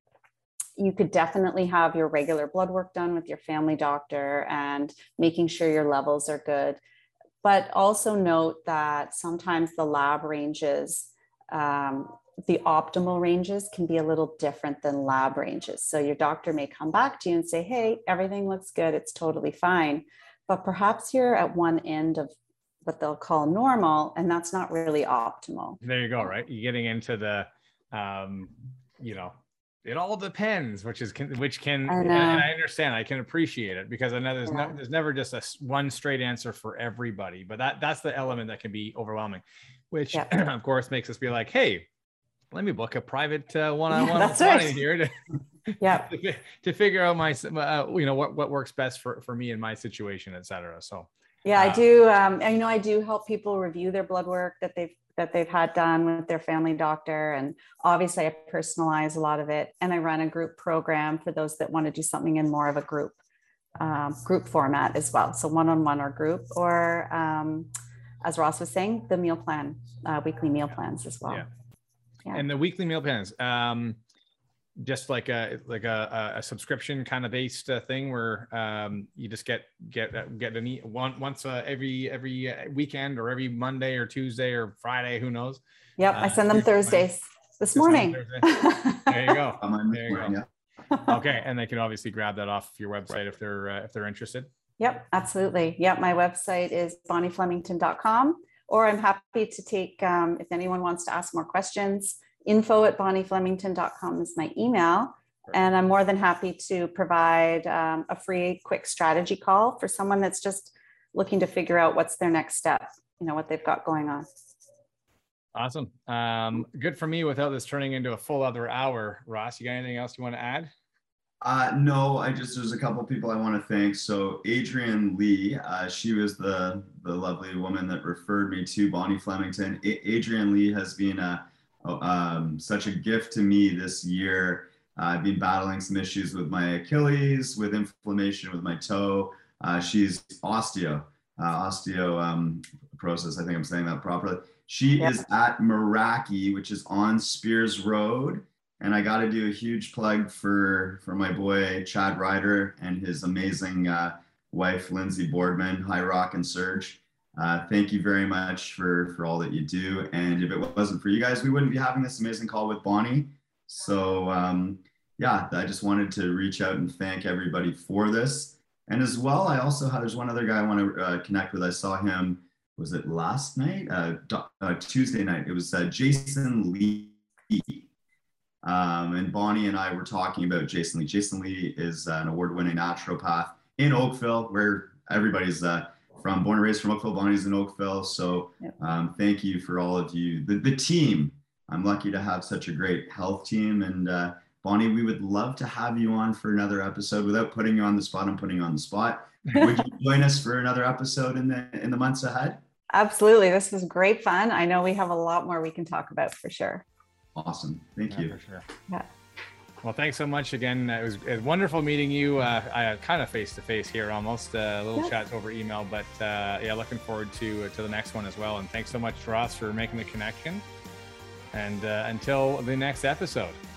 you could definitely have your regular blood work done with your family doctor and making sure your levels are good. But also note that sometimes the lab ranges, um, the optimal ranges can be a little different than lab ranges. So your doctor may come back to you and say, hey, everything looks good, it's totally fine. But perhaps you're at one end of what they'll call normal, and that's not really optimal. There you go, right? You're getting into the, um, you know, it all depends, which is, which can, I and I understand, I can appreciate it, because I know there's yeah. no, there's never just a one straight answer for everybody, but that that's the element that can be overwhelming, which yeah. of course makes us be like, hey, let me book a private uh, one-on-one yeah, with Bonnie right. here to, yeah. to, to figure out my, uh, you know, what, what works best for, for me in my situation, et cetera. So yeah, uh, I do. Um, I know I do help people review their blood work that they've that they've had done with their family doctor. And obviously I personalize a lot of it. And I run a group program for those that want to do something in more of a group, um, group format as well. So one-on-one or group, or um, as Ross was saying, the meal plan, uh, weekly meal plans as well. Yeah. yeah. And the weekly meal plans, um, just like a like a, a subscription kind of based uh, thing where um, you just get get get an eat one once uh, every every weekend, or every Monday or Tuesday or Friday, who knows? Yep, uh, I send them Thursdays. This morning. There you go. There you go. Yeah. Okay, and they can obviously grab that off your website if they're uh, if they're interested. Yep, absolutely. Yep, my website is bonnie flemington dot com, or I'm happy to take um, if anyone wants to ask more questions. Info at bonnie flemington dot com is my email. And I'm more than happy to provide um, a free quick strategy call for someone that's just looking to figure out what's their next step, you know, what they've got going on. Awesome. Um, good for me without this turning into a full other hour. Ross, you got anything else you want to add? Uh, no, I just, there's a couple of people I want to thank. So Adrienne Lee, uh, she was the, the lovely woman that referred me to Bonnie Flemington. A- Adrienne Lee has been a Oh, um, such a gift to me this year. Uh, I've been battling some issues with my Achilles, with inflammation with my toe. Uh, she's osteo, uh, osteo um, process. I think I'm saying that properly. She yep. is at Meraki, which is on Spears Road. And I got to do a huge plug for, for my boy, Chad Ryder, and his amazing uh, wife, Lindsay Boardman, High Rock and Surge. Uh, thank you very much for, for all that you do. And if it wasn't for you guys, we wouldn't be having this amazing call with Bonnie. So um, yeah, I just wanted to reach out and thank everybody for this. And as well, I also have, there's one other guy I want to uh, connect with. I saw him, was it last night? Uh, uh, Tuesday night. It was uh, Jason Lee. Um, and Bonnie and I were talking about Jason Lee. Jason Lee is an award-winning naturopath in Oakville, where everybody's uh, from, born and raised from Oakville. Bonnie's in Oakville. So um, thank you for all of you. The, the team, I'm lucky to have such a great health team. And uh, Bonnie, we would love to have you on for another episode. Without putting you on the spot, I'm putting you on the spot. Would you join us for another episode in the in the months ahead? Absolutely. This was great fun. I know we have a lot more we can talk about for sure. Awesome. Thank yeah, you. For sure. Yeah. Well, thanks so much again. It was, it was wonderful meeting you. Uh, I kind of face to face here, almost uh, a little yeah. chats over email, but uh, yeah, looking forward to to the next one as well. And thanks so much, Ross, for making the connection. And uh, until the next episode.